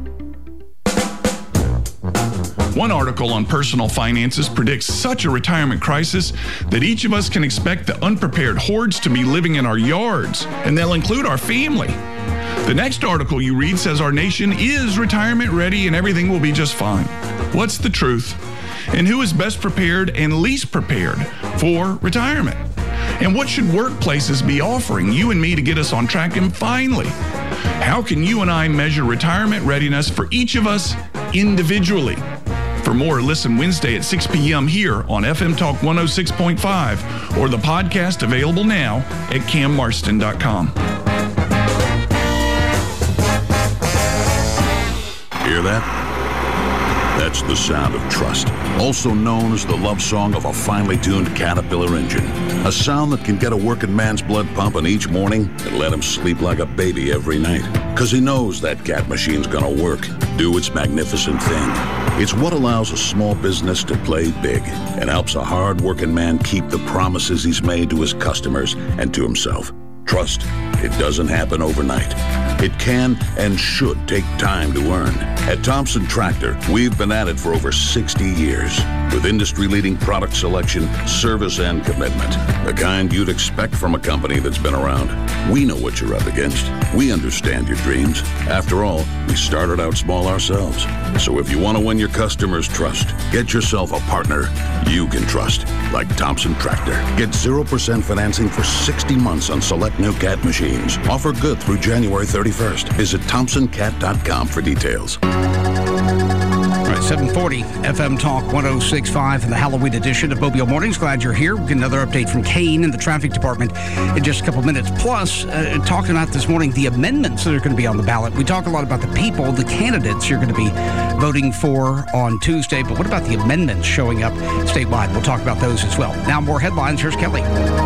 One article on personal finances predicts such a retirement crisis that each of us can expect the unprepared hordes to be living in our yards, and they'll include our family. The next article you read says our nation is retirement ready and everything will be just fine. What's the truth? And who is best prepared and least prepared for retirement? And what should workplaces be offering you and me to get us on track? And finally, how can you and I measure retirement readiness for each of us individually? For more, listen Wednesday at six p.m. here on F M Talk one oh six point five or the podcast available now at cam marston dot com. Hear that? That's the sound of trust, also known as the love song of a finely tuned Caterpillar engine. A sound that can get a working man's blood pumping each morning and let him sleep like a baby every night. Because he knows that Cat machine's gonna work, do its magnificent thing. It's what allows a small business to play big and helps a hard-working man keep the promises he's made to his customers and to himself. Trust, it doesn't happen overnight. It can and should take time to earn. At Thompson Tractor, we've been at it for over sixty years with industry-leading product selection, service, and commitment. The kind you'd expect from a company that's been around. We know what you're up against. We understand your dreams. After all, we started out small ourselves. So if you want to win your customers' trust, get yourself a partner you can trust, like Thompson Tractor. Get zero percent financing for sixty months on select new Cat machines. Offer good through January thirty-first. Visit thompson cat dot com for details. All right, seven forty F M Talk one oh six point five in the Halloween edition of Mobile Mornings. Glad you're here. We'll get another update from Kane in the traffic department in just a couple minutes. Plus, uh, talking about this morning the amendments that are going to be on the ballot. We talk a lot about the people, the candidates you're going to be voting for on Tuesday, but what about the amendments showing up statewide? We'll talk about those as well. Now, more headlines. Here's Kelly.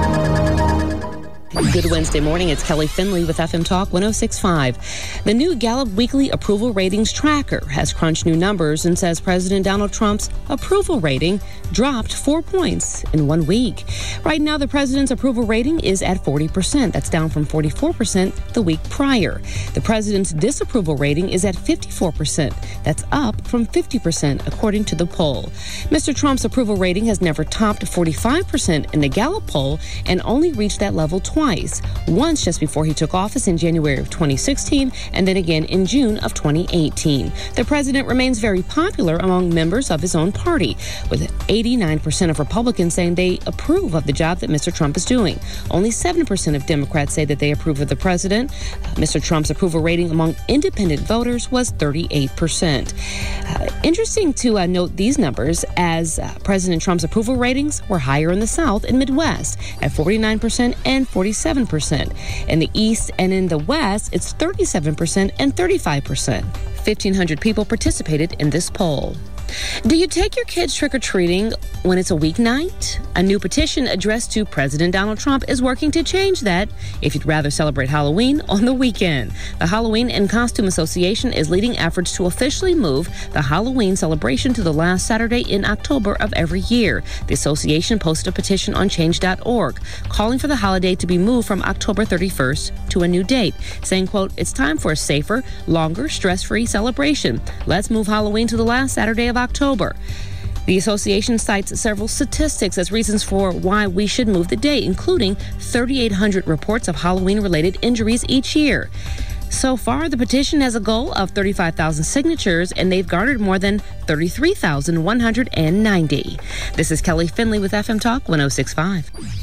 Good Wednesday morning. It's Kelly Finley with F M Talk one oh six point five. The new Gallup Weekly Approval Ratings Tracker has crunched new numbers and says President Donald Trump's approval rating dropped four points in one week. Right now, the president's approval rating is at forty percent. That's down from forty-four percent the week prior. The president's disapproval rating is at fifty-four percent. That's up from fifty percent, according to the poll. Mister Trump's approval rating has never topped forty-five percent in the Gallup poll and only reached that level twice. Once just before he took office in January of twenty sixteen and then again in June of twenty eighteen. The president remains very popular among members of his own party, with eighty-nine percent of Republicans saying they approve of the job that Mister Trump is doing. Only seven percent of Democrats say that they approve of the president. Uh, Mister Trump's approval rating among independent voters was thirty-eight percent. Uh, interesting to uh, note these numbers, as uh, President Trump's approval ratings were higher in the South and Midwest at forty-nine percent and forty-seven percent. In the East and in the West, it's thirty-seven percent and thirty-five percent. fifteen hundred people participated in this poll. Do you take your kids trick-or-treating when it's a weeknight? A new petition addressed to President Donald Trump is working to change that if you'd rather celebrate Halloween on the weekend. The Halloween and Costume Association is leading efforts to officially move the Halloween celebration to the last Saturday in October of every year. The association posted a petition on change dot org calling for the holiday to be moved from October thirty-first to a new date, saying, quote, "It's time for a safer, longer, stress-free celebration. Let's move Halloween to the last Saturday of October." The association cites several statistics as reasons for why we should move the date, including thirty-eight hundred reports of Halloween-related injuries each year. So far, the petition has a goal of thirty-five thousand signatures, and they've garnered more than thirty-three thousand one hundred ninety. This is Kelly Finley with F M Talk one oh six point five.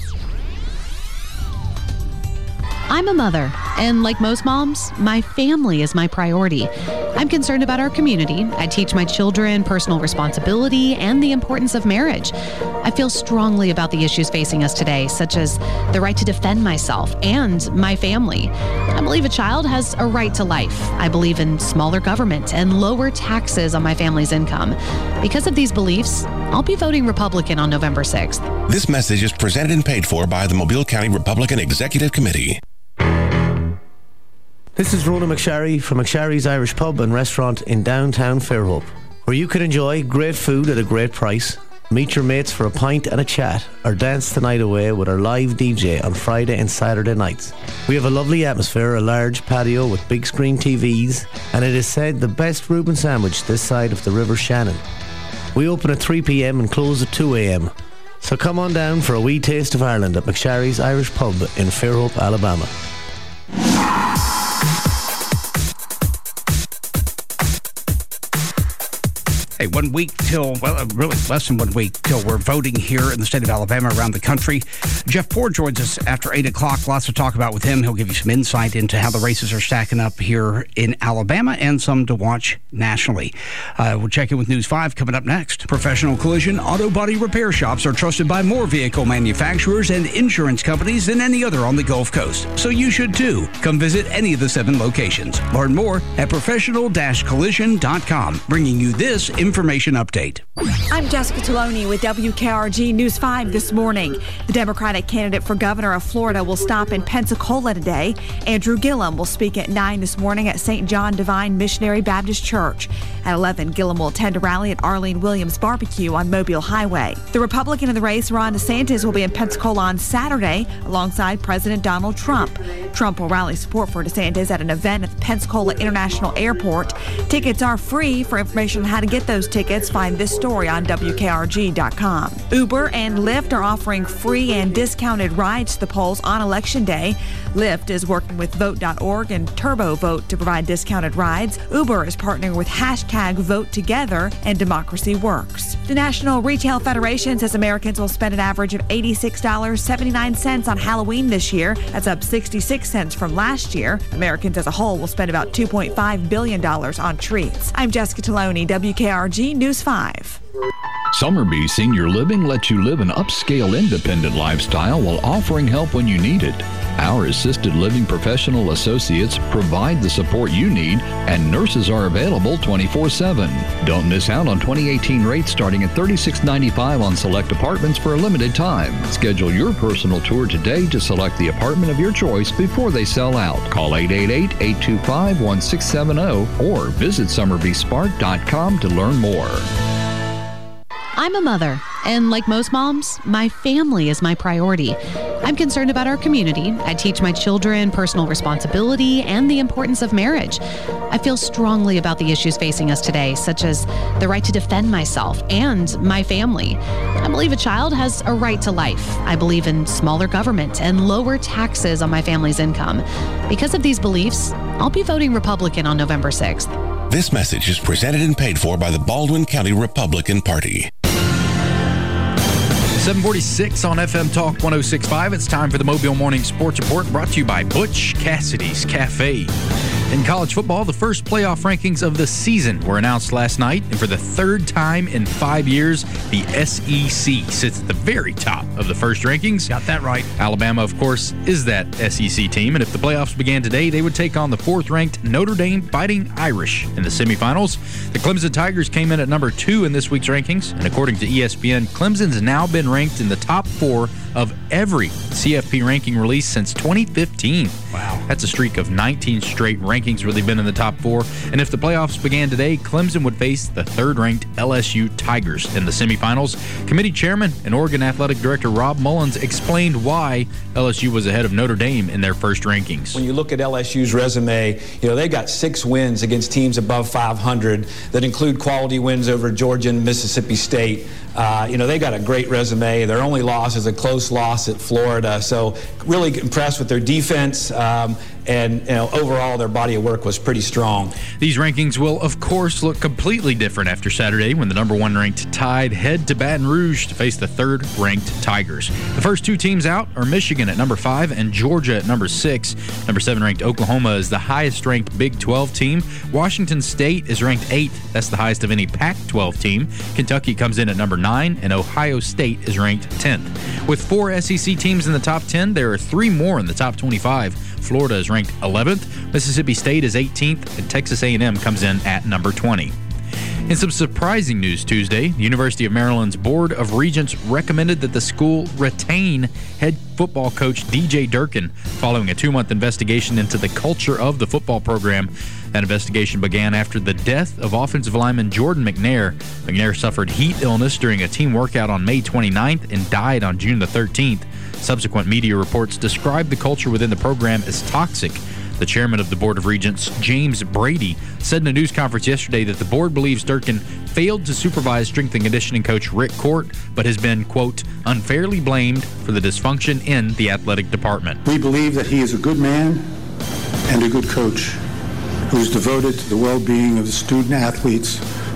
I'm a mother, and like most moms, my family is my priority. I'm concerned about our community. I teach my children personal responsibility and the importance of marriage. I feel strongly about the issues facing us today, such as the right to defend myself and my family. I believe a child has a right to life. I believe in smaller government and lower taxes on my family's income. Because of these beliefs, I'll be voting Republican on November sixth. This message is presented and paid for by the Mobile County Republican Executive Committee. This is Rona McSharry from McSharry's Irish Pub and Restaurant in downtown Fairhope, where you can enjoy great food at a great price, meet your mates for a pint and a chat, or dance the night away with our live D J on Friday and Saturday nights. We have a lovely atmosphere, a large patio with big screen T Vs, and it is said the best Reuben sandwich this side of the River Shannon. We open at three p.m. and close at two a.m. So come on down for a wee taste of Ireland at McSharry's Irish Pub in Fairhope, Alabama. Hey, one week till, well, really less than one week till we're voting here in the state of Alabama, around the country. Jeff Poor joins us after eight o'clock. Lots to talk about with him. He'll give you some insight into how the races are stacking up here in Alabama and some to watch nationally. Uh, we'll check in with News five coming up next. Professional collision auto body repair shops are trusted by more vehicle manufacturers and insurance companies than any other on the Gulf Coast. So you should too. Come visit any of the seven locations. Learn more at professional dash collision dot com, bringing you this information update. I'm Jessica Taloni with W K R G News five this morning. The Democratic candidate for governor of Florida will stop in Pensacola today. Andrew Gillum will speak at nine this morning at Saint John Divine Missionary Baptist Church. At eleven, Gillum will attend a rally at Arlene Williams Barbecue on Mobile Highway. The Republican in the race, Ron DeSantis, will be in Pensacola on Saturday alongside President Donald Trump. Trump will rally support for DeSantis at an event at the Pensacola International Airport. Tickets are free. For information on how to get those tickets, find this story on W K R G dot com. Uber and Lyft are offering free and discounted rides to the polls on Election Day. Lyft is working with Vote dot org and TurboVote to provide discounted rides. Uber is partnering with hashtag Vote Together and Democracy Works. The National Retail Federation says Americans will spend an average of eighty-six dollars and seventy-nine cents on Halloween this year. That's up sixty-six cents from last year. Americans as a whole will spend about two point five billion dollars on treats. I'm Jessica Taloni, W K R G News five. Summerbee Senior Living lets you live an upscale, independent lifestyle while offering help when you need it. Our assisted living professional associates provide the support you need, and nurses are available twenty-four seven. Don't miss out on twenty eighteen rates starting at thirty-six ninety-five on select apartments for a limited time. Schedule your personal tour today to select the apartment of your choice before they sell out. Call eight eight eight, eight two five, one six seven zero or visit summerbee smart dot com to learn more. I'm a mother, and like most moms, my family is my priority. I'm concerned about our community. I teach my children personal responsibility and the importance of marriage. I feel strongly about the issues facing us today, such as the right to defend myself and my family. I believe a child has a right to life. I believe in smaller government and lower taxes on my family's income. Because of these beliefs, I'll be voting Republican on November sixth. This message is presented and paid for by the Baldwin County Republican Party. seven forty-six on F M Talk one oh six point five. It's time for the Mobile Morning Sports Report, brought to you by Butch Cassidy's Cafe. In college football, the first playoff rankings of the season were announced last night, and for the third time in five years, the S E C sits at the very top of the first rankings. Got that right. Alabama, of course, is that S E C team, and if the playoffs began today, they would take on the fourth-ranked Notre Dame Fighting Irish in the semifinals. The Clemson Tigers came in at number two in this week's rankings, and according to E S P N, Clemson's now been ranked in the top four of every C F P ranking release since twenty fifteen. Wow. That's a streak of nineteen straight rankings where they've been in the top four. And if the playoffs began today, Clemson would face the third-ranked L S U Tigers in the semifinals. Committee chairman and Oregon Athletic Director Rob Mullins explained why L S U was ahead of Notre Dame in their first rankings. When you look at L S U's resume, you know, they got six wins against teams above five hundred that include quality wins over Georgia and Mississippi State. Uh, you know, they got a great resume. Their only loss is a close loss at Florida. So really impressed with their defense. Um, and you know, overall, their body of work was pretty strong. These rankings will, of course, look completely different after Saturday when the number one ranked Tide head to Baton Rouge to face the third ranked Tigers. The first two teams out are Michigan at number five and Georgia at number six. Number seven ranked Oklahoma is the highest ranked Big twelve team. Washington State is ranked eighth. That's the highest of any Pac twelve team. Kentucky comes in at number nine, and Ohio State is ranked tenth. With four S E C teams in the top ten, there are three more in the top twenty-five. Florida is ranked eleventh, Mississippi State is eighteenth, and Texas A and M comes in at number twenty. In some surprising news Tuesday, the University of Maryland's Board of Regents recommended that the school retain head football coach D J Durkin following a two-month investigation into the culture of the football program. That investigation began after the death of offensive lineman Jordan McNair. McNair suffered heat illness during a team workout on May twenty-ninth and died on June the thirteenth. Subsequent media reports described the culture within the program as toxic. The chairman of the Board of Regents, James Brady, said in a news conference yesterday that the board believes Durkin failed to supervise strength and conditioning coach Rick Court, but has been, quote, unfairly blamed for the dysfunction in the athletic department. We believe that he is a good man and a good coach who is devoted to the well-being of the student athletes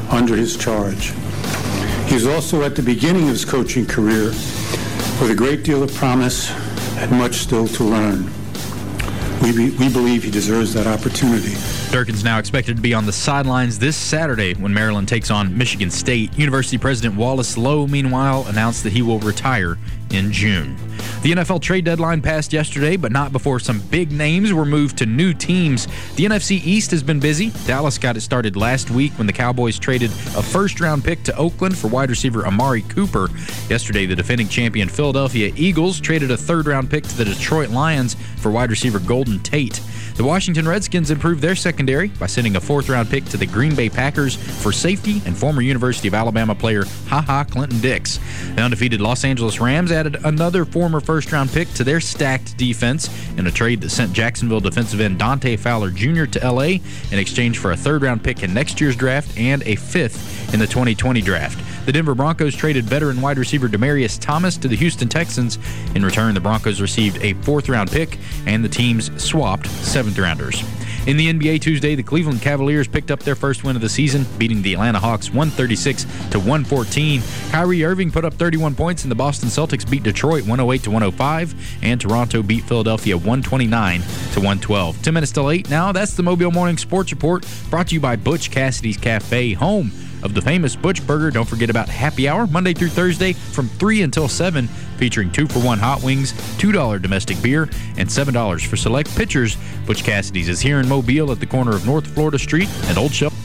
under his charge. He's also at the beginning of his coaching career with a great deal of promise and much still to learn. We, be, we believe he deserves that opportunity. Durkin's now expected to be on the sidelines this Saturday when Maryland takes on Michigan State. University President Wallace Lowe, meanwhile, announced that he will retire in June. The N F L trade deadline passed yesterday, but not before some big names were moved to new teams. The N F C East has been busy. Dallas got it started last week when the Cowboys traded a first-round pick to Oakland for wide receiver Amari Cooper. Yesterday, the defending champion Philadelphia Eagles traded a third-round pick to the Detroit Lions for wide receiver Golden Tate. The Washington Redskins improved their secondary by sending a fourth-round pick to the Green Bay Packers for safety and former University of Alabama player HaHa Clinton Dix. The undefeated Los Angeles Rams added another former first-round pick to their stacked defense in a trade that sent Jacksonville defensive end Dante Fowler Junior to L A in exchange for a third-round pick in next year's draft and a fifth in the twenty twenty draft. The Denver Broncos traded veteran wide receiver Demaryius Thomas to the Houston Texans. In return, the Broncos received a fourth-round pick, and the teams swapped seventh-rounders. In the N B A Tuesday, the Cleveland Cavaliers picked up their first win of the season, beating the Atlanta Hawks one thirty-six to one fourteen. Kyrie Irving put up thirty-one points, and the Boston Celtics beat Detroit one oh eight to one oh five, and Toronto beat Philadelphia one twenty-nine to one twelve. Ten minutes till eight now. That's the Mobile Morning Sports Report, brought to you by Butch Cassidy's Cafe, home of the famous Butch Burger. Don't forget about happy hour Monday through Thursday from three until seven, featuring two for one hot wings, two dollars domestic beer, and seven dollars for select pitchers. Butch Cassidy's is here in Mobile at the corner of North Florida Street and Old Shell.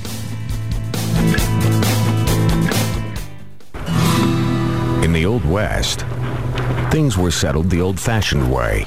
In the Old West, things were settled the old-fashioned way.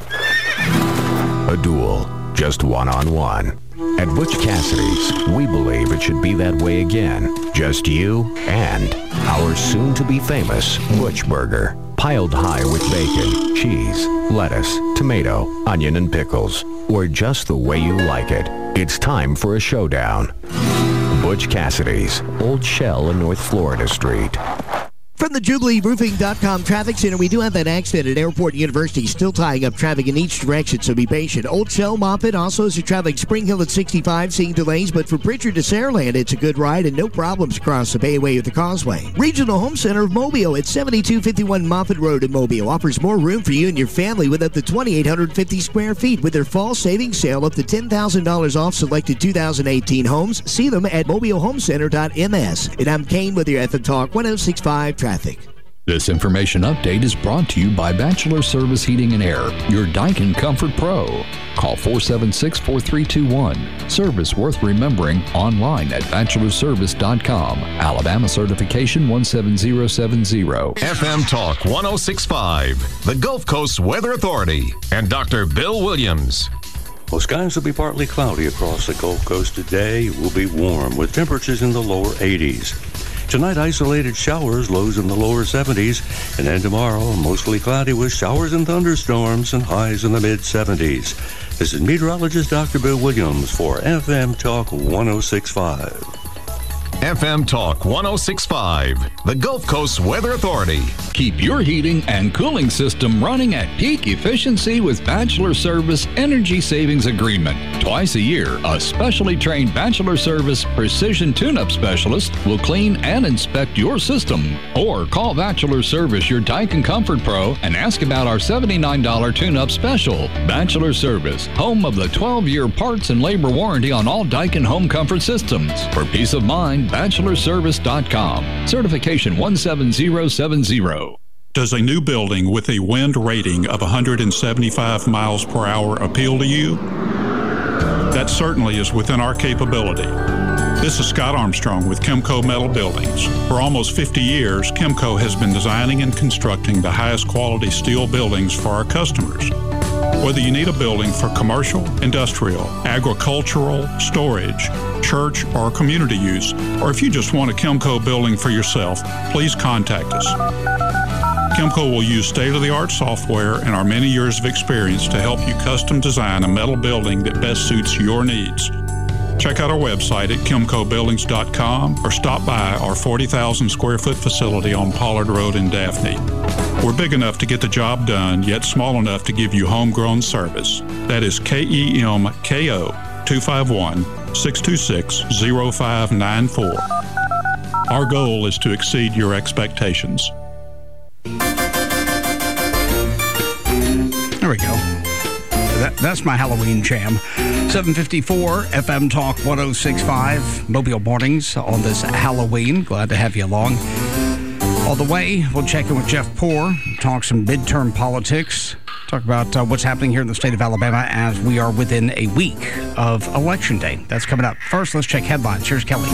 A duel, just one-on-one. At Butch Cassidy's, we believe it should be that way again. Just you and our soon-to-be famous Butch Burger. Piled high with bacon, cheese, lettuce, tomato, onion, and pickles. Or just the way you like it. It's time for a showdown. Butch Cassidy's, Old Shell and North Florida Street. From the Jubilee Roofing dot com Traffic Center, we do have that accident at Airport University still tying up traffic in each direction, so be patient. Old Shell, Moffett, also as you're traveling Spring Hill at sixty-five, seeing delays, but for Pritchard to Saraland, it's a good ride and no problems across the Bayway or the Causeway. Regional Home Center of Mobile at seventy-two fifty-one Moffett Road in Mobile offers more room for you and your family with up to two thousand eight hundred fifty square feet. With their fall savings sale up to ten thousand dollars off selected two thousand eighteen homes. See them at mobile home center dot m s. And I'm Kane with your F M Talk one oh six point five Traffic. This information update is brought to you by Bachelor Service Heating and Air, your Daikin Comfort Pro. Call four seven six, four three two one. Service worth remembering online at bachelor service dot com. Alabama certification one seven zero seven zero. F M Talk one oh six point five, the Gulf Coast Weather Authority, and Doctor Bill Williams. Well, skies will be partly cloudy across the Gulf Coast today. It will be warm with temperatures in the lower eighties. Tonight, isolated showers, lows in the lower seventies. And then tomorrow, mostly cloudy with showers and thunderstorms and highs in the mid-seventies. This is meteorologist Doctor Bill Williams for F M Talk one oh six point five. F M Talk one oh six point five, the Gulf Coast Weather Authority. Keep your heating and cooling system running at peak efficiency with Bachelor Service Energy Savings Agreement. Twice a year, a specially trained Bachelor Service Precision Tune-Up Specialist will clean and inspect your system. Or call Bachelor Service, your Daikin Comfort Pro, and ask about our seventy-nine dollars tune-up special. Bachelor Service, home of the twelve-year parts and labor warranty on all Daikin home comfort systems. For peace of mind, bachelor service dot com. Certification one seven zero seven zero. Does a new building with a wind rating of one hundred seventy-five miles per hour appeal to you? That certainly is within our capability. This is Scott Armstrong with Chemco Metal Buildings. For almost fifty years, Chemco has been designing and constructing the highest quality steel buildings for our customers. Whether you need a building for commercial, industrial, agricultural, storage, church, or community use, or if you just want a Chemco building for yourself, please contact us. Chemco will use state-of-the-art software and our many years of experience to help you custom design a metal building that best suits your needs. Check out our website at chemco buildings dot com or stop by our forty thousand square foot facility on Pollard Road in Daphne. We're big enough to get the job done, yet small enough to give you homegrown service. That is K E M K O two five one, six two six, zero five nine four. Our goal is to exceed your expectations. There we go. That, that's my Halloween jam. seven fifty-four F M Talk one oh six point five, Mobile Mornings on this Halloween. Glad to have you along. All the way, we'll check in with Jeff Poore, talk some midterm politics, talk about uh, what's happening here in the state of Alabama as we are within a week of Election Day. That's coming up. First, let's check headlines. Here's Kelly.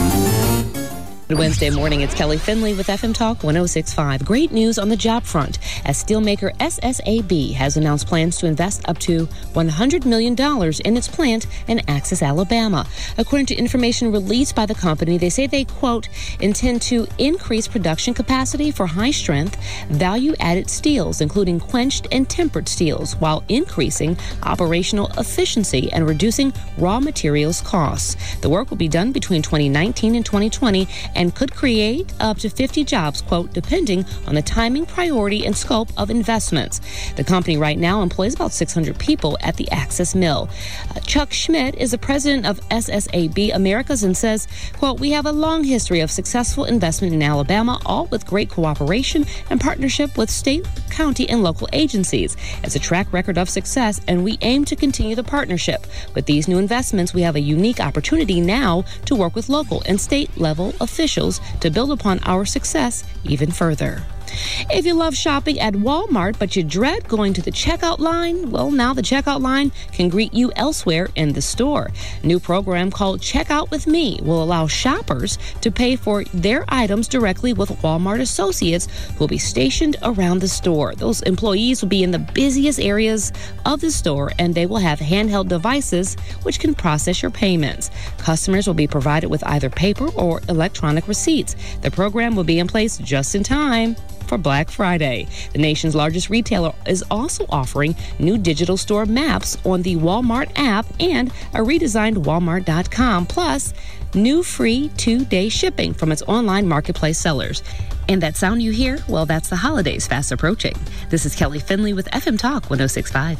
Wednesday morning, it's Kelly Finley with F M Talk one oh six point five. Great news on the job front as steelmaker S S A B has announced plans to invest up to one hundred million dollars in its plant in Axis, Alabama. According to information released by the company, they say they, quote, intend to increase production capacity for high-strength, value-added steels, including quenched and tempered steels, while increasing operational efficiency and reducing raw materials costs. The work will be done between twenty nineteen and twenty twenty and and could create up to fifty jobs, quote, depending on the timing, priority, and scope of investments. The company right now employs about six hundred people at the Axis Mill. Uh, Chuck Schmidt is the president of S S A B Americas and says, quote, we have a long history of successful investment in Alabama, all with great cooperation and partnership with state, county, and local agencies. It's a track record of success, and we aim to continue the partnership. With these new investments, we have a unique opportunity now to work with local and state level officials to build upon our success even further. If you love shopping at Walmart, but you dread going to the checkout line, well, now the checkout line can greet you elsewhere in the store. A new program called Checkout with Me will allow shoppers to pay for their items directly with Walmart associates who will be stationed around the store. Those employees will be in the busiest areas of the store, and they will have handheld devices which can process your payments. Customers will be provided with either paper or electronic receipts. The program will be in place just in time for Black Friday. The nation's largest retailer is also offering new digital store maps on the Walmart app and a redesigned Walmart dot com, plus new free two-day shipping from its online marketplace sellers. And that sound you hear? Well, that's the holidays fast approaching. This is Kelly Finley with F M Talk one oh six point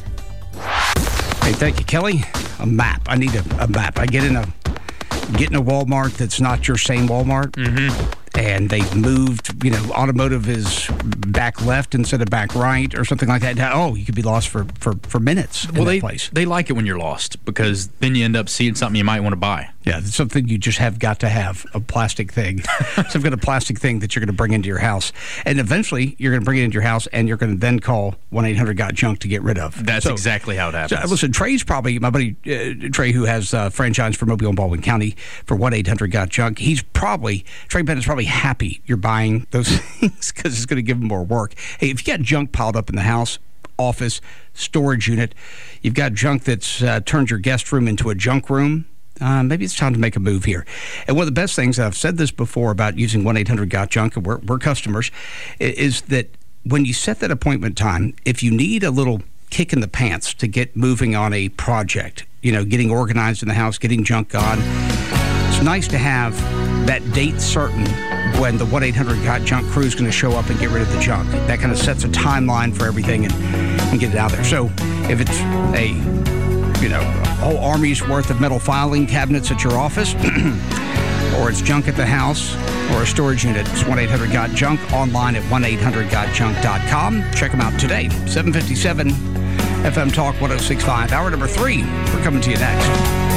five. Hey, thank you, Kelly. A map. I need a, a map. I get in a get in a Walmart that's not your same Walmart. Mm-hmm. And they've moved, you know, automotive is back left instead of back right or something like that. Oh, you could be lost for, for, for minutes in well, that they, place. They like it when you're lost because then you end up seeing something you might want to buy. Yeah, it's something you just have got to have, a plastic thing. Some kind of plastic thing that you're going to bring into your house. And eventually, you're going to bring it into your house, and you're going to then call one eight hundred got junk to get rid of. That's so, exactly how it happens. So, listen, Trey's probably, my buddy uh, Trey, who has uh, franchise for Mobile and Baldwin County for one eight hundred got junk, he's probably, Trey Bennett's probably happy you're buying those things because it's going to give him more work. Hey, if you got junk piled up in the house, office, storage unit, you've got junk that's uh, turned your guest room into a junk room, Uh, maybe it's time to make a move here. And one of the best things, I've said this before about using one eight hundred got junk, and we're, we're customers, is that when you set that appointment time, if you need a little kick in the pants to get moving on a project, you know, getting organized in the house, getting junk gone, it's nice to have that date certain when the one eight hundred got junk crew is going to show up and get rid of the junk. That kind of sets a timeline for everything and, and get it out there. So if it's a you know, a whole army's worth of metal filing cabinets at your office, or it's junk at the house, or a storage unit, it's one eight hundred got junk, online at one eight hundred got junk dot com. Check them out today. seven fifty-seven F M Talk one oh six point five, hour number three. We're coming to you next.